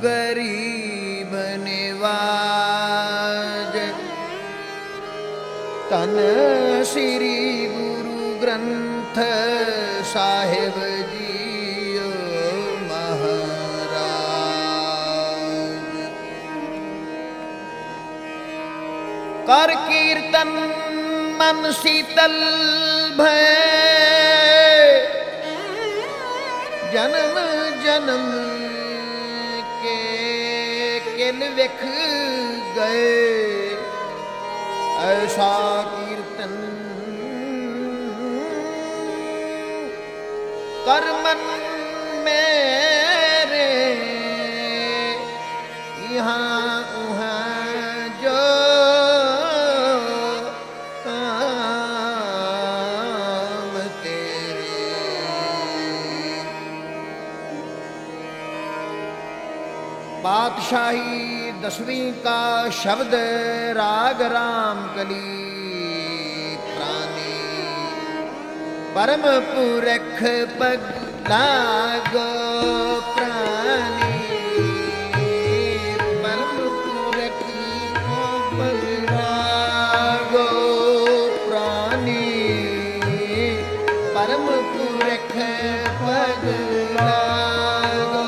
गरीब निवाज। तन श्री गुरु ग्रंथ साहिब जी महाराज। कर कीर्तन मन शीतल भय, जन्म जन्म के किल विख गए। ऐसा कीर्तन कर मन मेरे, यहाँ उहाँ जो काम तेरे। पातशाही 10वीं का शब्द राग राम कली प्राणी। परम पुरख पग लागो प्राणी। परम पुरख पग लागो प्राणी। परम पुरख पग लागो।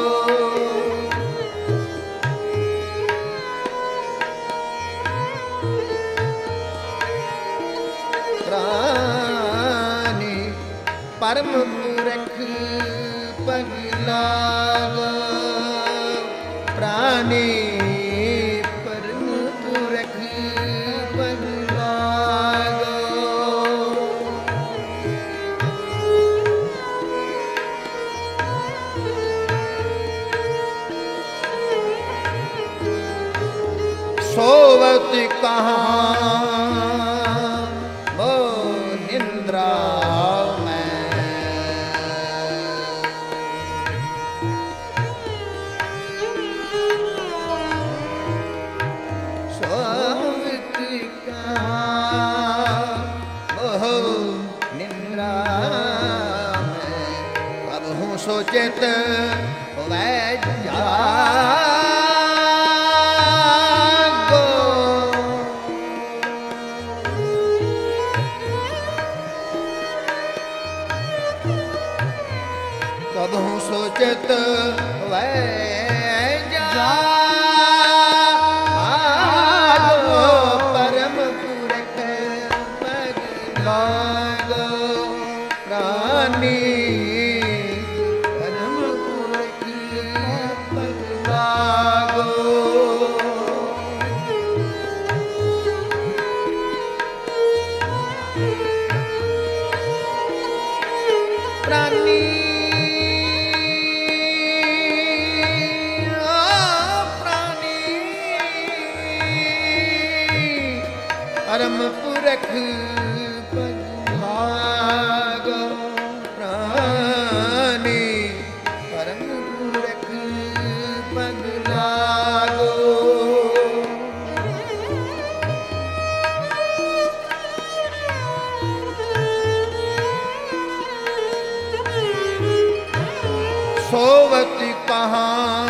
प्राणी परम पुरख पग लागो। प्राणी परम पुरख पग लागो। सोवत कहाँ निद्रा में। सोवत कहाँ निद्रा में। अब हूँ सोचत वै जागो। कब हूँ सोचत वै जागो। परम पुरख पग लागो। प्राणी परम पुरख पग लागो। प्राणी परम पुरख पग लागो। प्राणी परम पुरख पग लागो। सोवत कहाँ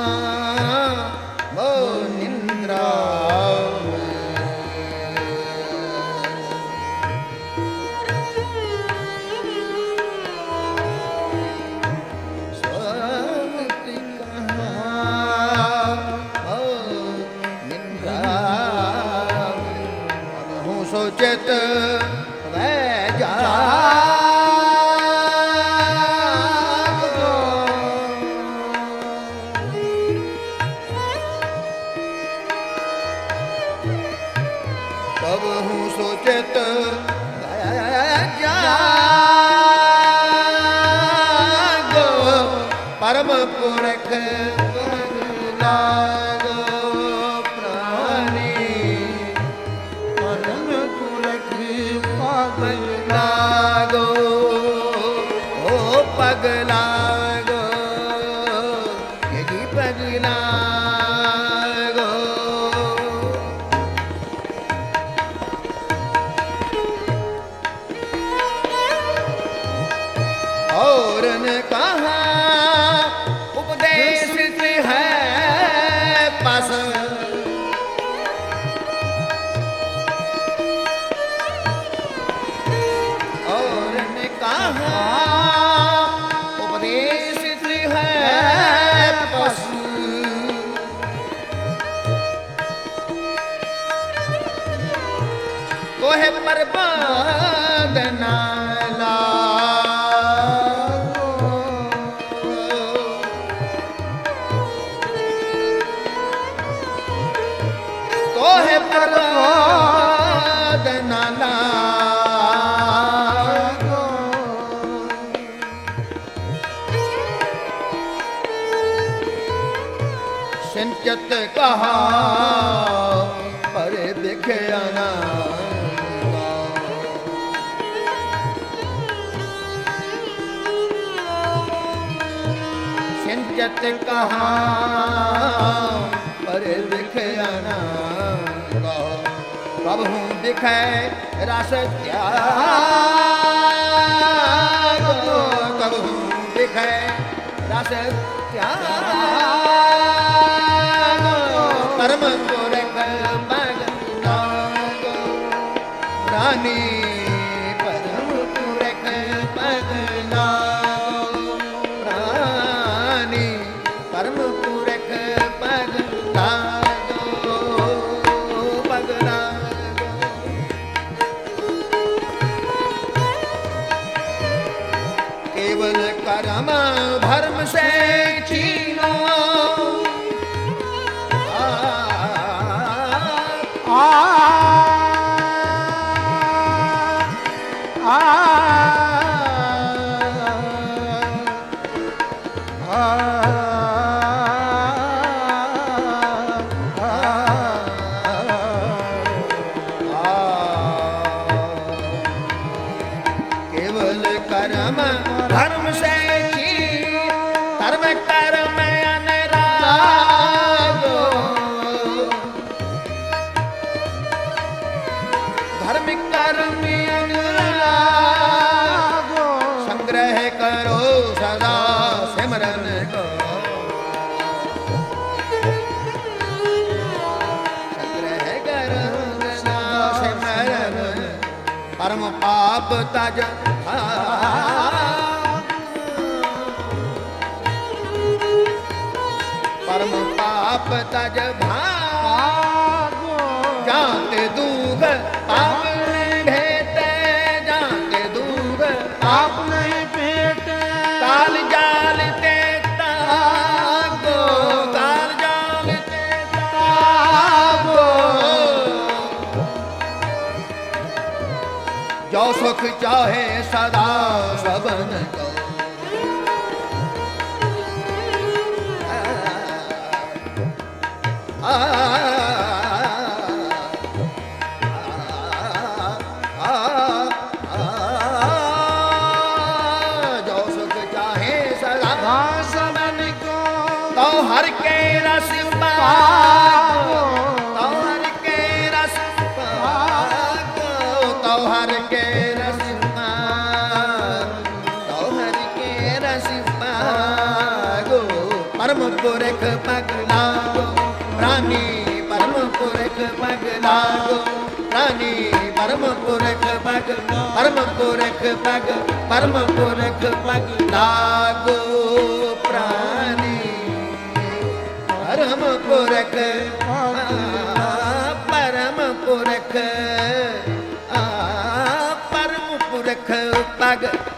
वो निद्रा सोचत वै जागो। तब हूँ सोचत वै जागो। परम पुरख पग लागो। प्राणी परम पुरख पग लागो। ओ पग लागो। यदि पग लागो। और न कहा उपदेश है कहा उपदेशित है पशु। तो है बर्बाद नाला तो है बर्बाद नाला संचत कहा पर देखे आना संचत कहा पर देखे आना कब हूँ दिखे रस त्याग कब हूँ दिखे रस त्याग परम पुरख पग रानी परम पुरख पग रानी परम पुरख पग केवल कर्म धर्म से छीनो केवल कर्म धर्म से धर्म कर्म अनुरागो धर्म कर्म अनुरागो संग्रह करो सदा सिमरन को संग्रह करो सदा सिमरन परम पाप तज परम पाप तज भागो जाते दूध पाप नहीं भेटे जाते दूध पाप नहीं भेटे काल जाल ते तागो काल जाल ते तागो जो सुख चाहे सदा सबन को जो सुख चाहे सदा सबन को तो हर के रस पागो तो हर के रस पागो तो हर के रस तो हर के रस पागो परम पुरख पग लागो रानी परम पुरख पग लागो रानी परम पुरख पग परम पुरख पग परम पुरख पग लागो प्राणी परम पुरख परम पुरख परम पुरख पग